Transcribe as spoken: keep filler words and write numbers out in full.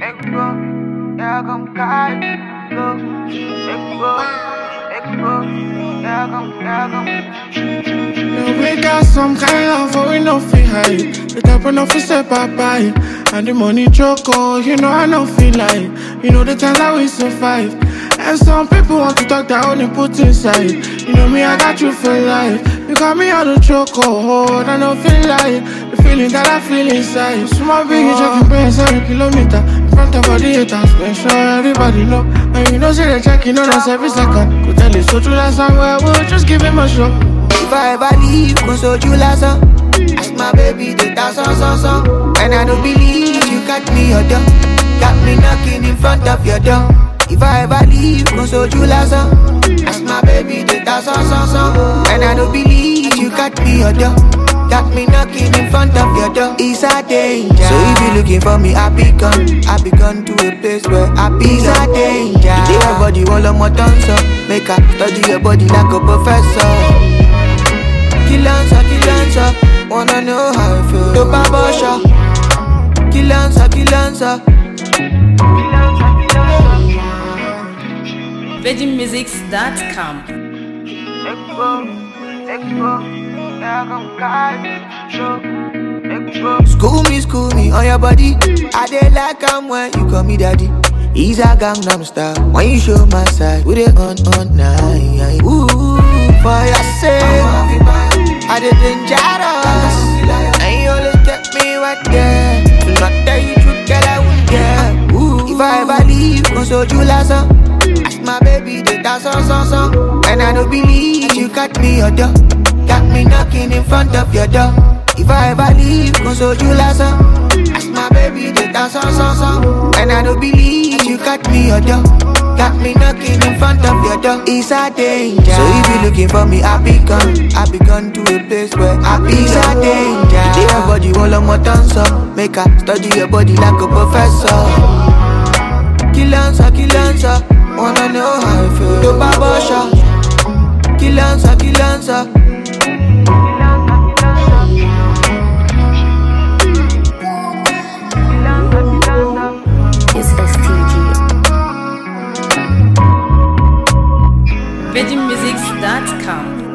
Expo, yeah, come card, go. Expo, Expo, yeah, come, yeah, come. No, we got some kind of for we no feel high. The type of no feel step up by. And the money choke, oh, you know I no feel like. You know the times that we survive. And some people want to talk that only put inside. You know me, I got you for life. You got me on the choke, oh, I don't feel like the feeling that I feel inside. Small big, you checking brain, seven kilometer. In front of all the haters, make sure everybody know. And you know, say they checking on us every second. Could tell it's so true that somewhere, we'll just give him a shot. If I ever leave, cause so you last up. Ask my baby, the dance on, on, on. And I don't believe you got me your door. Got me knocking in front of your door. If I ever leave, cause so you last up. Ask my baby, the dance on, on, on. And I don't believe you got me your door. Got me knocking in front of your door. It's a danger. So if you looking for me, I be gone. I be gone to a place where I be. It's a danger. You your body all on my tongue, so make her study your body like a professor. Kill answer, kill answer. Wanna know how I feel. Dope abortion. Kill answer, kill answer. Virgin Musics dot com. Expo, Expo, yeah, come card, go. Expo. School me, school me on your body. I dey like am when you call me daddy. He's a Gangnam style. When you show my side, we dey on on night. Ooh, for your sake, I dey dangerous. And you always kept me right there. To not tell you truth, girl, I won't care. Ooh, if I ever leave, cause so you last up. Ask my baby, the dance on, on, on. And I don't believe you got me your door. Got me knocking in front of your door. If I ever leave, cause so you last up. Ask my baby, the dance on, on, on. And I don't believe you got me your door. Got me knocking in front of your door. It's a danger. So if you looking for me, I be gone. I be gone to a place where I be. It's a danger. You your body all on my tongue, so make her study your body like a professor. Kill answer, kill answer. Wanna know how I feel. Dope abortion. Kill answer, kill answer. It's S T G. Virgin Musics dot com.